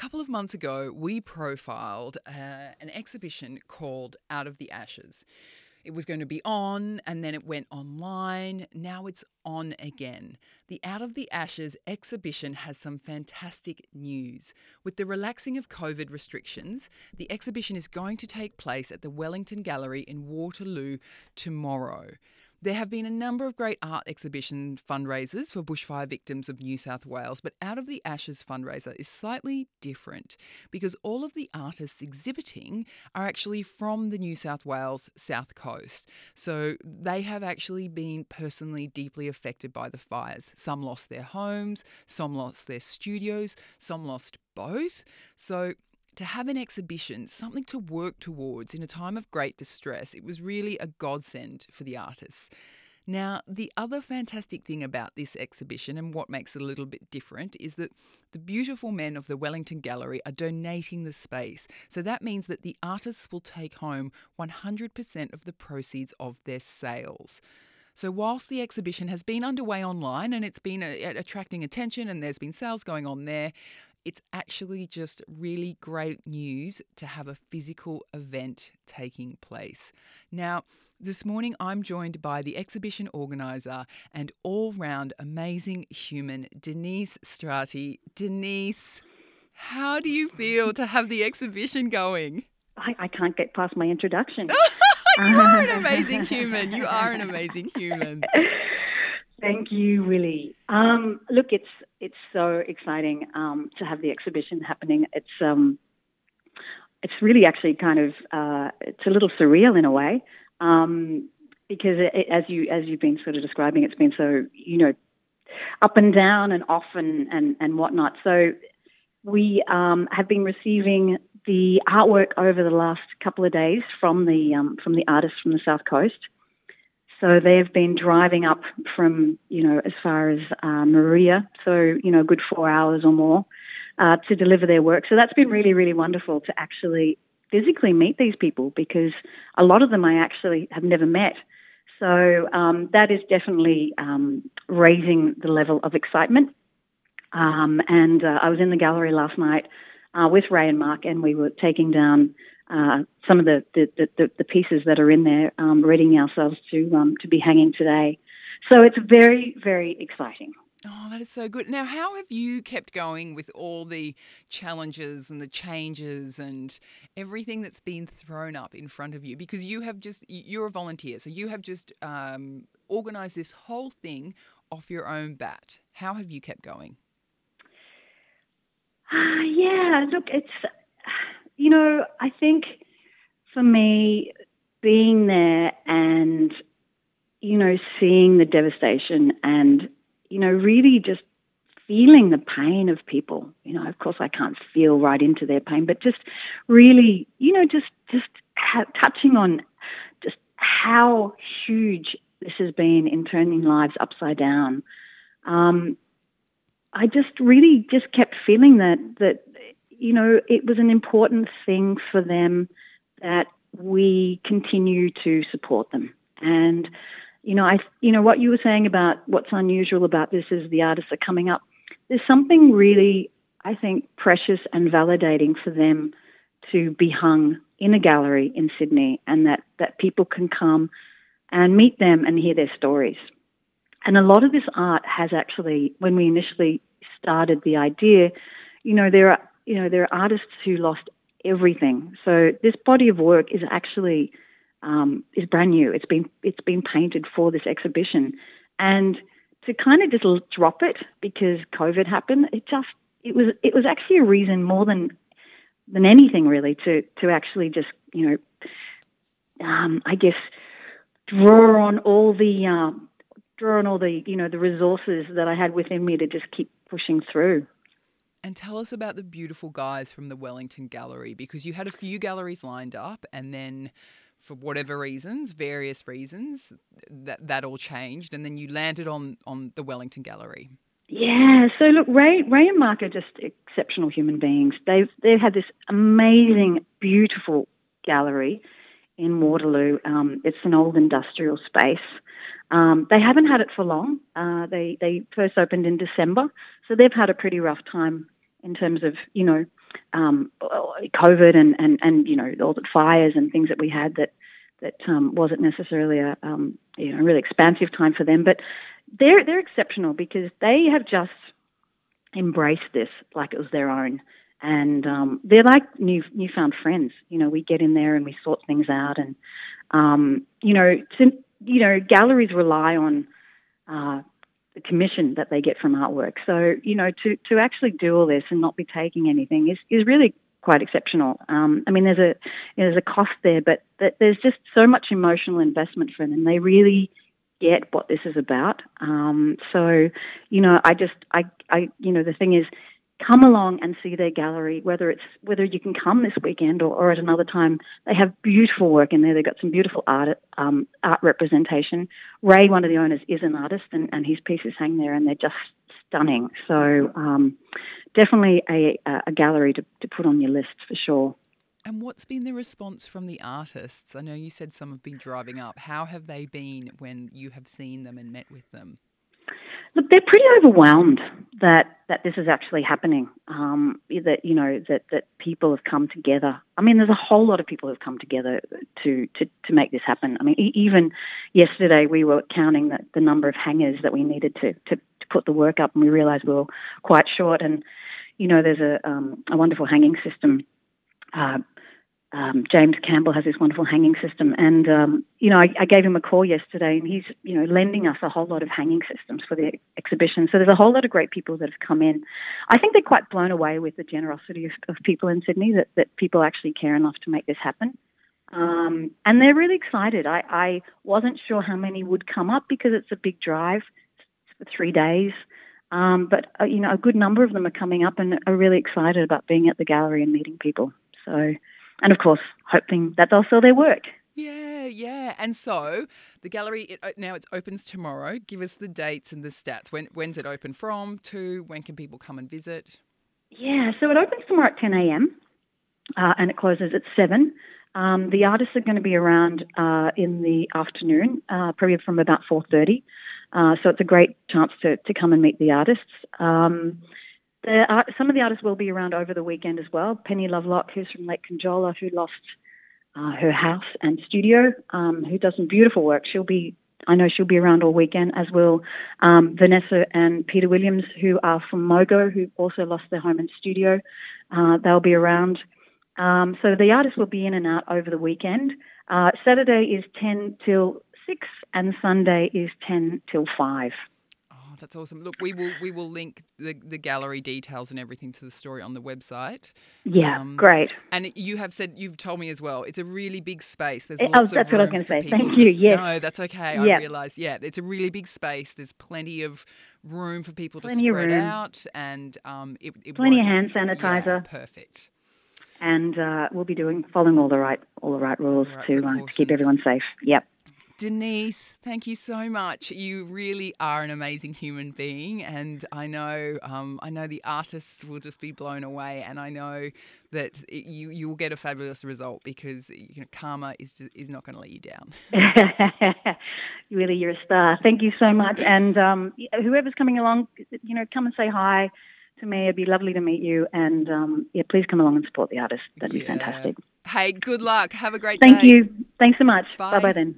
couple of months ago, we profiled an exhibition called Out of the Ashes. It was going to be on and then it went online. Now it's on again. The Out of the Ashes exhibition has some fantastic news. With the relaxing of COVID restrictions, the exhibition is going to take place at the Wellington Gallery in Waterloo tomorrow. There have been a number of great art exhibition fundraisers for bushfire victims of New South Wales, but Out of the Ashes fundraiser is slightly different because all of the artists exhibiting are actually from the New South Wales South Coast. So they have actually been personally deeply affected by the fires. Some lost their homes, some lost their studios, some lost both. So to have an exhibition, something to work towards in a time of great distress, it was really a godsend for the artists. Now, the other fantastic thing about this exhibition and what makes it a little bit different is that the beautiful men of the Wellington Gallery are donating the space. So that means that the artists will take home 100% of the proceeds of their sales. So whilst the exhibition has been underway online and it's been attracting attention and there's been sales going on there, it's actually just really great news to have a physical event taking place. Now, this morning I'm joined by the exhibition organiser and all-round amazing human, Denise Strati. Denise, how do you feel to have the exhibition going? I can't get past my introduction. You are an amazing human. You are an amazing human. Thank you, Willie. Look, it's so exciting to have the exhibition happening. It's really actually kind of it's a little surreal in a way because as you've been sort of describing, it's been so up and down and off and whatnot. So we have been receiving the artwork over the last couple of days from the artists from the South Coast. So they've been driving up from, as far as Maria, so, a good 4 hours or more to deliver their work. So that's been really, really wonderful to actually physically meet these people because a lot of them I actually have never met. So that is definitely raising the level of excitement. And I was in the gallery last night with Ray and Mark, and we were taking down some of the pieces that are in there, readying ourselves to be hanging today. So it's very, very exciting. Oh, that is so good. Now, how have you kept going with all the challenges and the changes and everything that's been thrown up in front of you? Because you're a volunteer, so you have just organised this whole thing off your own bat. How have you kept going? Yeah, look, it's... I think for me, being there and, seeing the devastation and, really just feeling the pain of people, of course I can't feel right into their pain, but just really, touching on just how huge this has been in turning lives upside down. I just kept feeling that it was an important thing for them that we continue to support them. And, what you were saying about what's unusual about this is the artists are coming up. There's something really, I think, precious and validating for them to be hung in a gallery in Sydney and that people can come and meet them and hear their stories. And a lot of this art has actually, when we initially started the idea, there are artists who lost everything. So this body of work is actually is brand new. It's been painted for this exhibition, and to kind of just drop it because COVID happened, it was actually a reason more than anything really to actually just I guess draw on all the the resources that I had within me to just keep pushing through. And tell us about the beautiful guys from the Wellington Gallery, because you had a few galleries lined up and then for whatever reasons, various reasons, that all changed and then you landed on the Wellington Gallery. Yeah, so look, Ray and Mark are just exceptional human beings. They've had this amazing, beautiful gallery in Waterloo. It's an old industrial space. They haven't had it for long. They first opened in December, so they've had a pretty rough time in terms of, COVID and all the fires and things that we had that wasn't necessarily a really expansive time for them. But they're exceptional because they have just embraced this like it was their own. And they're like newfound friends. We get in there and we sort things out. And, galleries rely on the commission that they get from artwork. So, to actually do all this and not be taking anything is really quite exceptional. There's a cost there, but there's just so much emotional investment for them. They really get what this is about. The thing is, come along and see their gallery, whether you can come this weekend or at another time. They have beautiful work in there. They've got some beautiful art representation. Ray, one of the owners, is an artist, and his pieces hang there, and they're just stunning. So definitely a gallery to put on your list for sure. And what's been the response from the artists? I know you said some have been driving up. How have they been when you have seen them and met with them? Look, they're pretty overwhelmed that this is actually happening. That people have come together. There's a whole lot of people who have come together to make this happen. Even yesterday we were counting the number of hangers that we needed to put the work up, and we realised we were quite short. And there's a wonderful hanging system. James Campbell has this wonderful hanging system, and I gave him a call yesterday, and he's lending us a whole lot of hanging systems for the exhibition. So there's a whole lot of great people that have come in. I think they're quite blown away with the generosity of people in Sydney, that people actually care enough to make this happen, and they're really excited. I wasn't sure how many would come up because it's a big drive for 3 days. But a good number of them are coming up and are really excited about being at the gallery and meeting people. So, and of course, hoping that they'll sell their work. Yeah. And so the gallery, it opens tomorrow. Give us the dates and the stats. When's it open from to? When can people come and visit? Yeah, so it opens tomorrow at 10 a.m. And it closes at 7. The artists are going to be around in the afternoon, probably from about 4:30. So it's a great chance to come and meet the artists. Some of the artists will be around over the weekend as well. Penny Lovelock, who's from Lake Conjola, who lost her house and studio, who does some beautiful work. I know she'll be around all weekend, as will Vanessa and Peter Williams, who are from Mogo, who also lost their home and studio. They'll be around. So the artists will be in and out over the weekend. Saturday is 10 till 6 and Sunday is 10 till 5. That's awesome. Look, we will link the gallery details and everything to the story on the website. Yeah, great. And you've told me as well, it's a really big space. There's lots of room. That's what I was going to say. Thank you. Yes. No, that's okay. I realise. Yeah, it's a really big space. There's plenty of room for people to spread out, and plenty of hand sanitizer. Yeah, perfect. And we'll be following all the right rules to keep everyone safe. Yep. Denise, thank you so much. You really are an amazing human being, and I know the artists will just be blown away, and I know that you will get a fabulous result because karma is not going to let you down. Really, you're a star. Thank you so much, and whoever's coming along, come and say hi to me. It'd be lovely to meet you, and please come along and support the artists. That'd be fantastic. Hey, good luck. Have a great day. Thank you. Thanks so much. Bye-bye then.